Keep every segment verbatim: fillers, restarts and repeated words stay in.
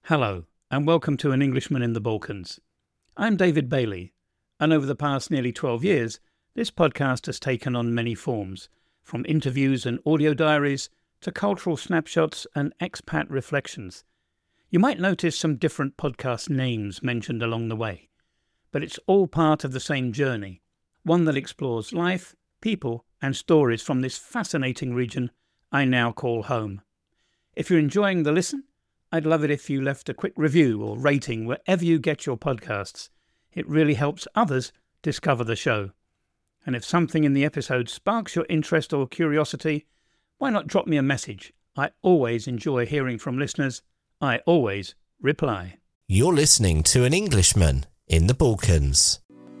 Hello, and welcome to An Englishman in the Balkans. I'm David Bailey, and over the past nearly twelve years, this podcast has taken on many forms, from interviews and audio diaries to cultural snapshots and expat reflections. You might notice some different podcast names mentioned along the way, but it's all part of the same journey, one that explores life, people, and stories from this fascinating region I now call home. If you're enjoying the listen, I'd love it if you left a quick review or rating wherever you get your podcasts. It really helps others discover the show. And if something in the episode sparks your interest or curiosity, why not drop me a message? I always enjoy hearing from listeners. I always reply. You're listening to An Englishman in the Balkans.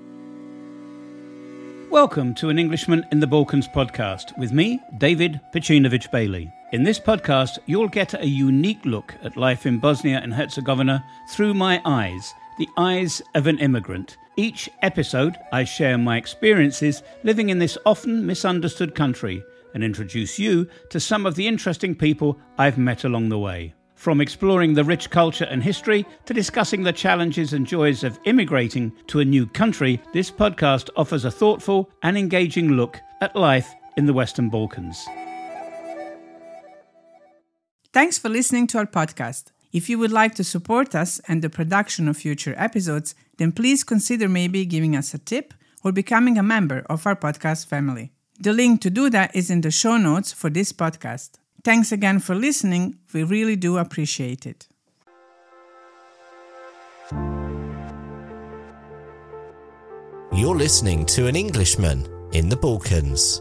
Welcome to An Englishman in the Balkans podcast with me, David Pecinovich Bailey. In this podcast, you'll get a unique look at life in Bosnia and Herzegovina through my eyes, the eyes of an immigrant. Each episode, I share my experiences living in this often misunderstood country and introduce you to some of the interesting people I've met along the way. From exploring the rich culture and history to discussing the challenges and joys of immigrating to a new country, this podcast offers a thoughtful and engaging look at life in the Western Balkans. Thanks for listening to our podcast. If you would like to support us and the production of future episodes, then please consider maybe giving us a tip or becoming a member of our podcast family. The link to do that is in the show notes for this podcast. Thanks again for listening. We really do appreciate it. You're listening to An Englishman in the Balkans.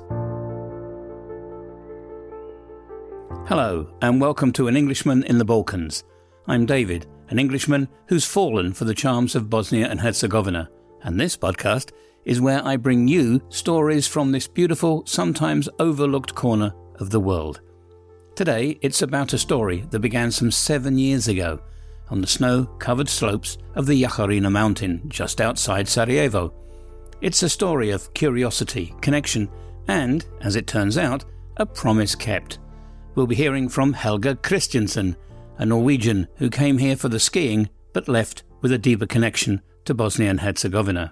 Hello, and welcome to An Englishman in the Balkans. I'm David, an Englishman who's fallen for the charms of Bosnia and Herzegovina, and this podcast is where I bring you stories from this beautiful, sometimes overlooked corner of the world. Today, it's about a story that began some seven years ago on the snow-covered slopes of the Jaharina mountain just outside Sarajevo. It's a story of curiosity, connection, and, as it turns out, a promise kept. We'll be hearing from Helga Christiansen, a Norwegian who came here for the skiing but left with a deeper connection to Bosnia and Herzegovina.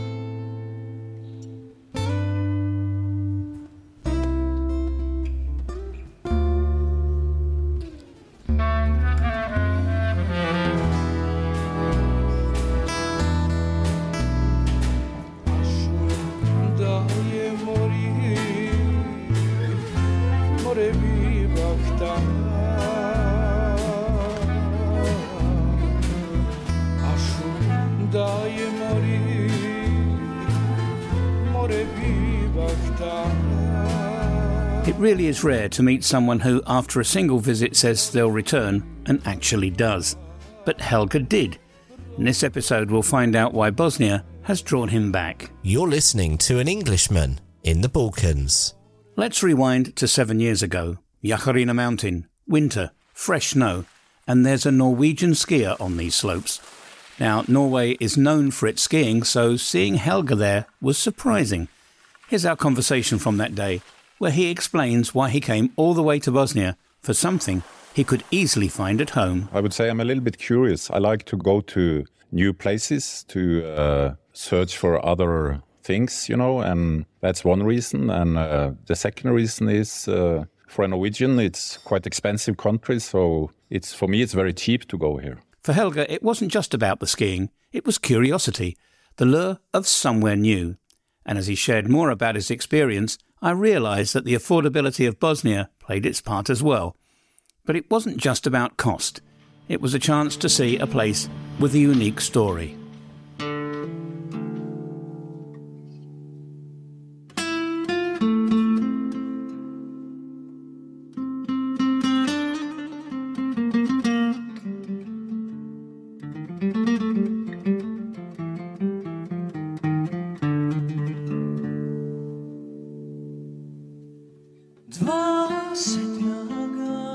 It really is rare to meet someone who, after a single visit, says they'll return and actually does. But Helga did. In this episode, we'll find out why Bosnia has drawn him back. You're listening to An Englishman in the Balkans. Let's rewind to seven years ago. Jaharina mountain, winter, fresh snow, and there's a Norwegian skier on these slopes. Now, Norway is known for its skiing, so seeing Helga there was surprising. Here's our conversation from that day, where he explains why he came all the way to Bosnia for something he could easily find at home. I would say I'm a little bit curious. I like to go to new places, to uh, search for other things, you know, and that's one reason. And uh, the second reason is, uh, for a Norwegian, it's quite expensive country, so it's for me it's very cheap to go here. For Helga, it wasn't just about the skiing, it was curiosity, the lure of somewhere new. And as he shared more about his experience, I realised that the affordability of Bosnia played its part as well. But it wasn't just about cost. It was a chance to see a place with a unique story.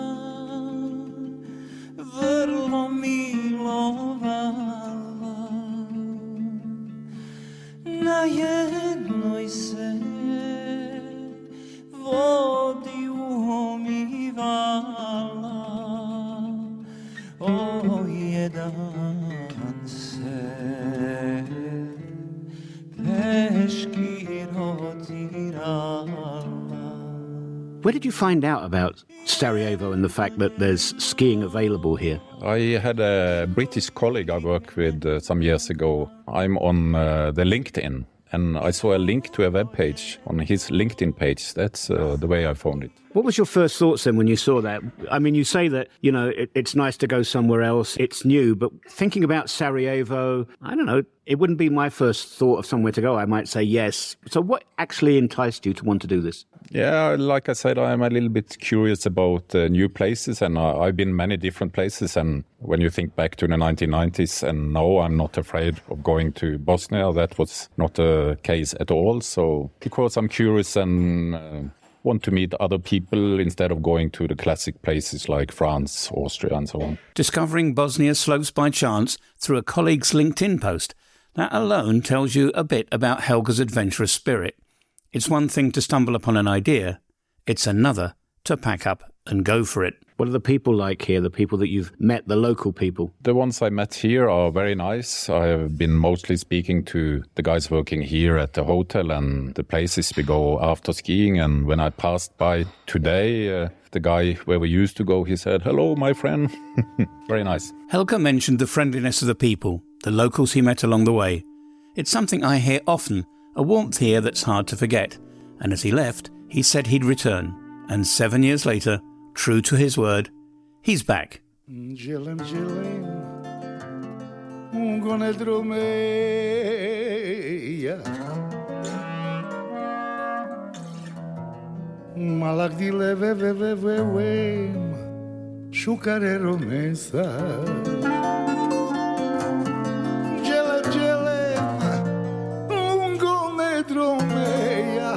Vrlo milovala Where did you find out about Sarajevo and the fact that there's skiing available here? I had a British colleague I worked with uh, some years ago. I'm on uh, the LinkedIn, and I saw a link to a web page on his LinkedIn page. That's uh, the way I found it. What was your first thoughts then when you saw that? I mean, you say that, you know, it, it's nice to go somewhere else, it's new, but thinking about Sarajevo, I don't know, it wouldn't be my first thought of somewhere to go. I might say yes. So what actually enticed you to want to do this? Yeah, like I said, I'm a little bit curious about uh, new places, and uh, I've been many different places. And when you think back to the nineteen nineties, and no, I'm not afraid of going to Bosnia. That was not the case at all. So because I'm curious and uh, want to meet other people instead of going to the classic places like France, Austria, and so on. Discovering Bosnia's slopes by chance through a colleague's LinkedIn post, that alone tells you a bit about Helga's adventurous spirit. It's one thing to stumble upon an idea, it's another to pack up and go for it. What are the people like here, the people that you've met, the local people? The ones I met here are very nice. I have been mostly speaking to the guys working here at the hotel and the places we go after skiing. And when I passed by today, uh, the guy where we used to go, he said, "Hello, my friend." Very nice. Helga mentioned the friendliness of the people, the locals he met along the way. It's something I hear often, a warmth here that's hard to forget. And as he left, he said he'd return. And seven years later, true to his word, he's back. Gjelem, gjelem, ungone dromeja. Malak dile ve ve ve ve vem, shukare romesa. Gjelem, gjelem, ungone dromeja.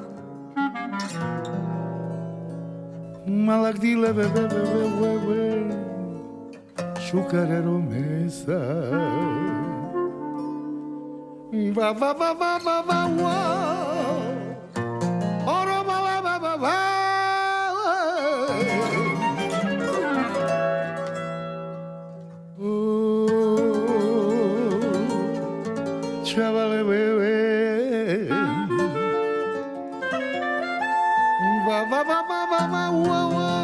Malak dile ve ve ve ve ve ve shukare romesa. Va va va va va va va. Oro va va va va va. Oh, chavale bebe. Va va va va va va va.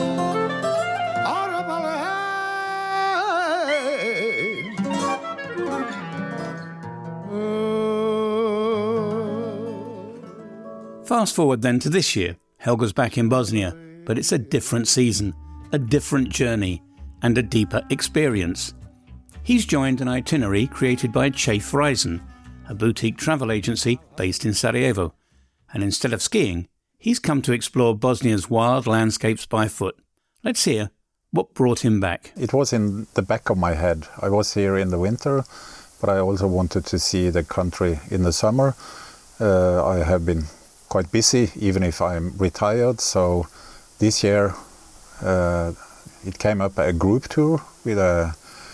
Fast forward then to this year. Helga's back in Bosnia, but it's a different season, a different journey, and a deeper experience. He's joined an itinerary created by Chafe Reisen, a boutique travel agency based in Sarajevo. And instead of skiing, he's come to explore Bosnia's wild landscapes by foot. Let's hear what brought him back. It was in the back of my head. I was here in the winter, but I also wanted to see the country in the summer. Uh, I have been quite busy, even if I'm retired. So this year uh, it came up a group tour with a,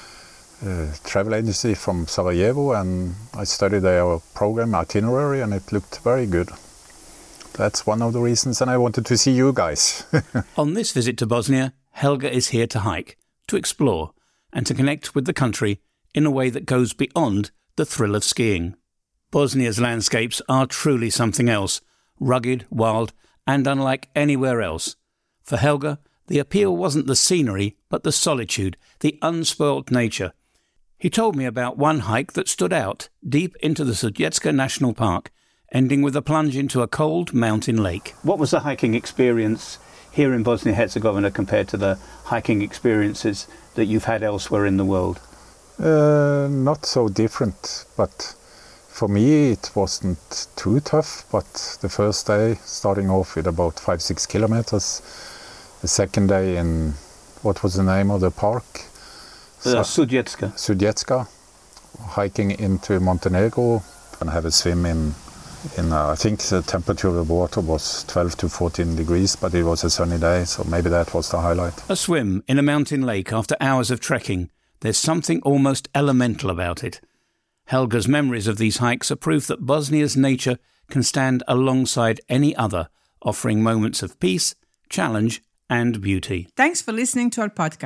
a travel agency from Sarajevo, and I studied their program itinerary, and it looked very good. That's one of the reasons, and I wanted to see you guys. On this visit to Bosnia, Helga is here to hike, to explore, and to connect with the country in a way that goes beyond the thrill of skiing. Bosnia's landscapes are truly something else, rugged, wild, and unlike anywhere else. For Helga, the appeal wasn't the scenery, but the solitude, the unspoilt nature. He told me about one hike that stood out deep into the Sudjetska National Park, ending with a plunge into a cold mountain lake. What was the hiking experience here in Bosnia-Herzegovina compared to the hiking experiences that you've had elsewhere in the world? Uh, not so different, but for me it wasn't too tough. But the first day, starting off with about five, six kilometers. The second day in, what was the name of the park? Uh, Sudjetska. Sudjetska, hiking into Montenegro and have a swim in, in uh, I think the temperature of the water was twelve to fourteen degrees, but it was a sunny day, so maybe that was the highlight. A swim in a mountain lake after hours of trekking. There's something almost elemental about it. Helga's memories of these hikes are proof that Bosnia's nature can stand alongside any other, offering moments of peace, challenge, and beauty. Thanks for listening to our podcast.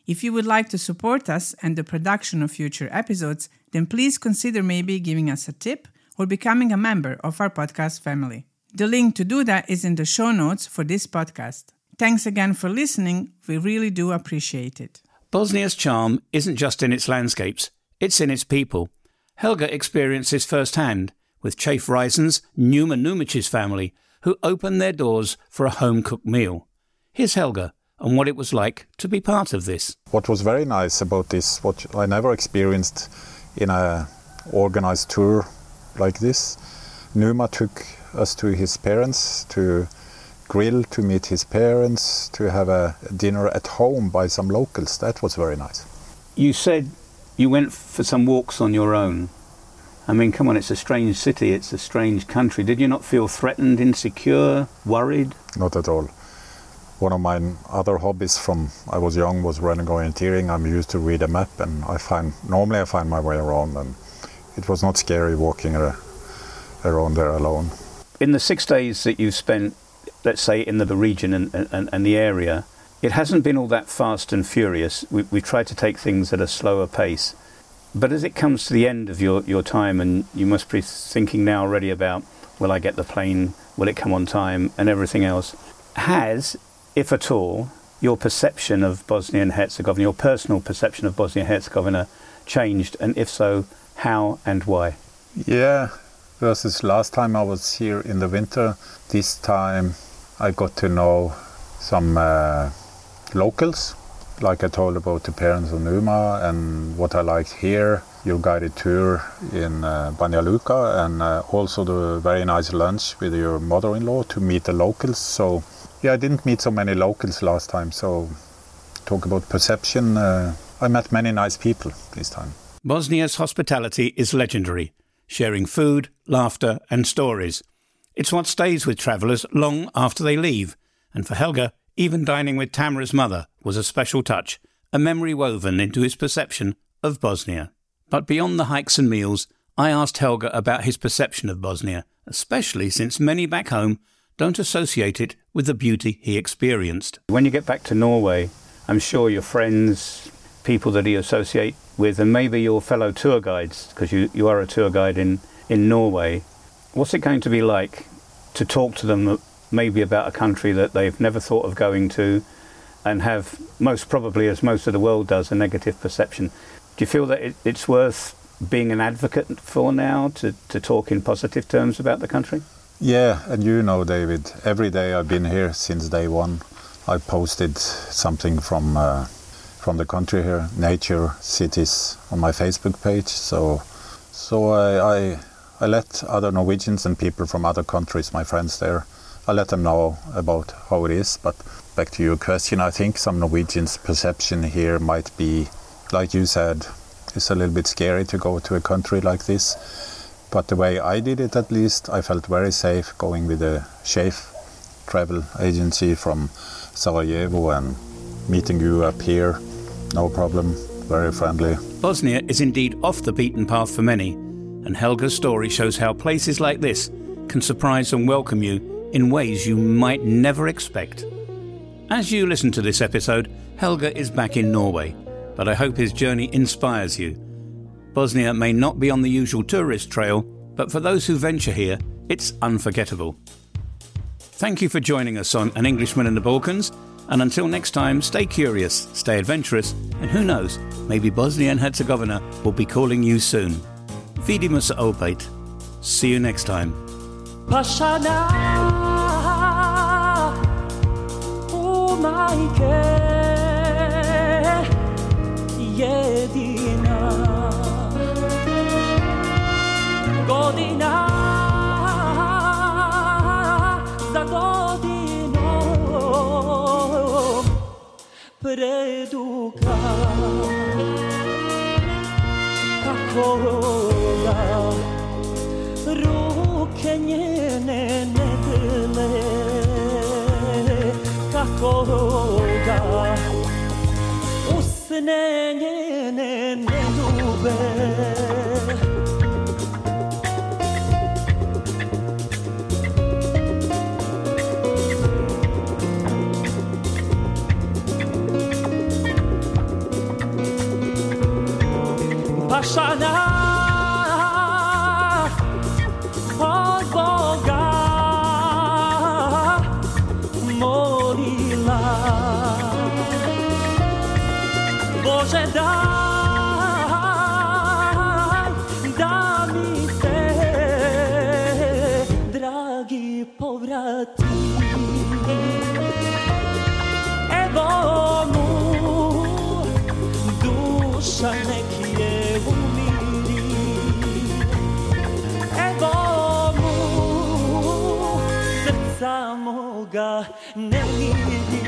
If you would like to support us and the production of future episodes, then please consider maybe giving us a tip or becoming a member of our podcast family. The link to do that is in the show notes for this podcast. Thanks again for listening. We really do appreciate it. Bosnia's charm isn't just in its landscapes, it's in its people. Helga experiences firsthand with Chafe Reisen's Numa Numic's family, who opened their doors for a home-cooked meal. Here's Helga and what it was like to be part of this. What was very nice about this, what I never experienced in a organized tour like this, Numa took us to his parents to grill, to meet his parents, to have a dinner at home by some locals. That was very nice. You said you went for some walks on your own. I mean, come on, it's a strange city, it's a strange country. Did you not feel threatened, insecure, worried? Not at all. One of my other hobbies from I was young was running orienteering. I'm used to read a map, and I find normally I find my way around, and it was not scary walking uh, around there alone. In the six days that you've spent, let's say, in the region and, and, and the area, it hasn't been all that fast and furious. We, we tried to take things at a slower pace. But as it comes to the end of your, your time, and you must be thinking now already about, will I get the plane, will it come on time, and everything else, has, if at all, your perception of Bosnia and Herzegovina, your personal perception of Bosnia and Herzegovina changed, and if so, how and why? Yeah, versus last time I was here in the winter, this time I got to know some uh, locals, like I told about the parents of Numa and what I liked here, your guided tour in uh, Banja Luka, and uh, also the very nice lunch with your mother-in-law to meet the locals. So yeah, I didn't meet so many locals last time, so talk about perception, uh, I met many nice people this time. Bosnia's hospitality is legendary, sharing food, laughter and stories. It's what stays with travellers long after they leave, and for Helga, even dining with Tamara's mother was a special touch, a memory woven into his perception of Bosnia. But beyond the hikes and meals, I asked Helga about his perception of Bosnia, especially since many back home don't associate it with the beauty he experienced. When you get back to Norway, I'm sure your friends, people that you associate with, and maybe your fellow tour guides, because you, you are a tour guide in, in Norway, what's it going to be like to talk to them maybe about a country that they've never thought of going to and have, most probably, as most of the world does, a negative perception? Do you feel that it, it's worth being an advocate for now to, to talk in positive terms about the country? Yeah, and you know, David, every day I've been here since day one, I posted something from uh, from the country here, nature, cities, on my Facebook page. So, so I, I I let other Norwegians and people from other countries, my friends there, I let them know about how it is. But back to your question, I think some Norwegians' perception here might be, like you said, it's a little bit scary to go to a country like this. But the way I did it, at least, I felt very safe going with a Chafe travel agency from Sarajevo and meeting you up here. No problem, very friendly. Bosnia is indeed off the beaten path for many, and Helga's story shows how places like this can surprise and welcome you in ways you might never expect. As you listen to this episode, Helga is back in Norway, but I hope his journey inspires you. Bosnia may not be on the usual tourist trail, but for those who venture here, it's unforgettable. Thank you for joining us on An Englishman in the Balkans, and until next time, stay curious, stay adventurous, and who knows, maybe Bosnia and Herzegovina will be calling you soon. Vidimo se opet. See you next time. Pashana, oh majke, jedina godina za godinom preduga, kako da ruke njene ne drle, kako da usne njene ne ljube. pašana od Boga molila. Bože, daj da mi se dragi povrati. Evo mu duša neki je umiri. Evo mu srca moga ne miri.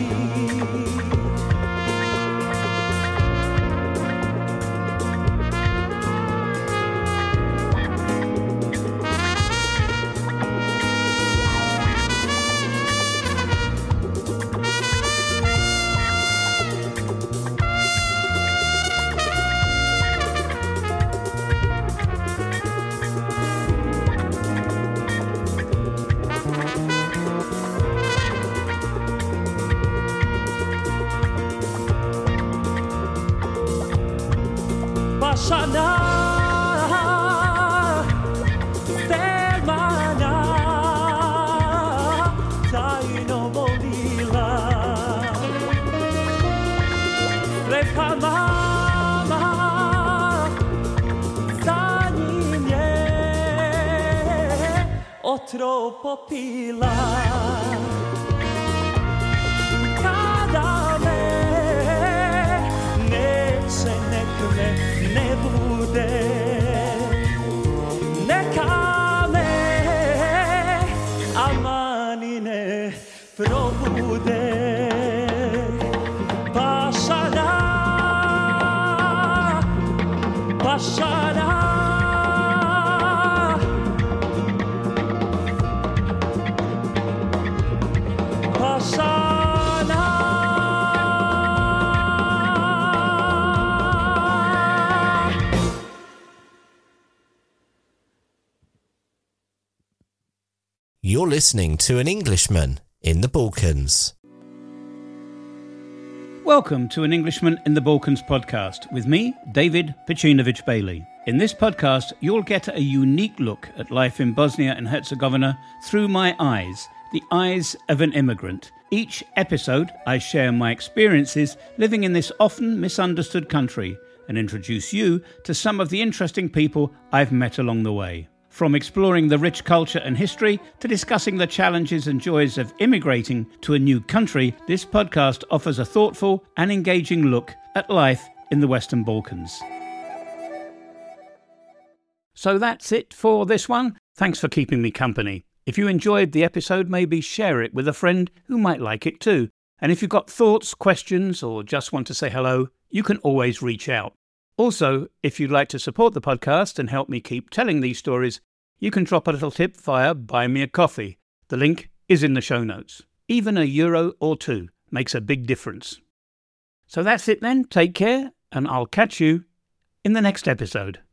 Pašana, Selmana, tajno volila. Srepa mama, za njim je otrov popila. Kada me neće, nek me ne bude, neka me amani ne probude. Pašana, pašana, pašana. You're listening to An Englishman in the Balkans. Welcome to An Englishman in the Balkans podcast with me, David Pacinovic Bailey. In this podcast, you'll get a unique look at life in Bosnia and Herzegovina through my eyes, the eyes of an immigrant. Each episode, I share my experiences living in this often misunderstood country and introduce you to some of the interesting people I've met along the way. From exploring the rich culture and history to discussing the challenges and joys of immigrating to a new country, this podcast offers a thoughtful and engaging look at life in the Western Balkans. So that's it for this one. Thanks for keeping me company. If you enjoyed the episode, maybe share it with a friend who might like it too. And if you've got thoughts, questions, or just want to say hello, you can always reach out. Also, if you'd like to support the podcast and help me keep telling these stories, you can drop a little tip via Buy Me a Coffee. The link is in the show notes. Even a euro or two makes a big difference. So that's it then. Take care, and I'll catch you in the next episode.